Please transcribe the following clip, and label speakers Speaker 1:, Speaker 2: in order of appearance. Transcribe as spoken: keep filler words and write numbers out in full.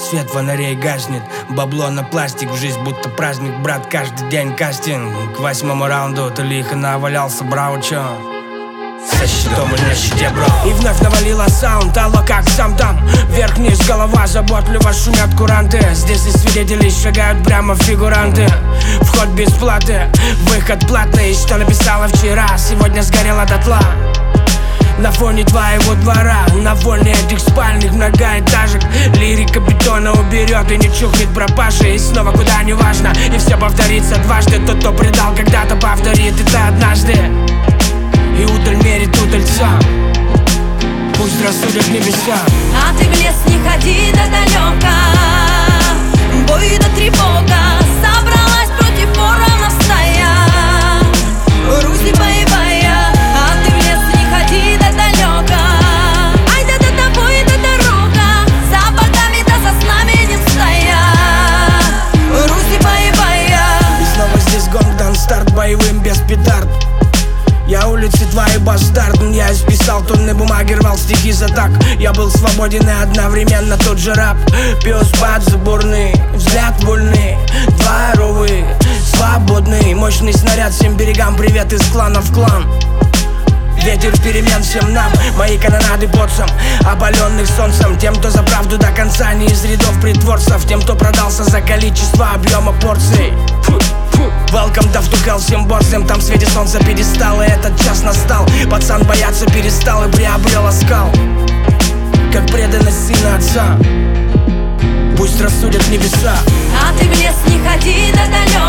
Speaker 1: Свет фонарей гаснет, бабло на пластик. В жизнь будто праздник, брат, каждый день кастинг. К восьмому раунду ты лихо навалялся, браво, чё? Со щитом и на щите, бро. И вновь навалила саунд, алло, как сам там. Вверх-вниз голова, заботливо шумят куранты. Здесь и свидетели шагают прямо фигуранты. Вход без платы, выход платный. Что написала вчера, сегодня сгорела дотла. На фоне твоего двора, на фоне этих спальных многоэтажек. Лирика бетона уберет и не чухнет пропаши. И снова куда не важно, и все повторится дважды. Тот, кто предал, когда-то повторит это однажды. И удаль мерит удальца, пусть рассудят небеса.
Speaker 2: А ты в лес не ходи да далеко, бой да тревога. Собралась против воронов стая, Русь боевая. А ты в лес не ходи да далеко, ай да до тобой да дорога. За богами да за знаменем стая, Русь боевая.
Speaker 1: И снова здесь гонг дан старт боевым без петард. Я улицы твои бастард, я исписал тонны бумаги, рвал стихи за так. Я был свободен и одновременно тот же раб. Пес под заборный, взгляд вольный, дворовый, свободный. Мощный снаряд всем берегам, привет из клана в клан. Ветер перемен всем нам, мои канонады боцам, опаленных солнцем. Тем, кто за правду до конца, не из рядов притворцев. Тем, кто продался за количество объема порций. Welcome to Hell всем борзым, там в свете солнца пьедестал. И этот час настал, пацан бояться перестал и приобрел оскал, как преданность сына отца. Пусть рассудят небеса.
Speaker 2: А ты в лес не ходи да далеко,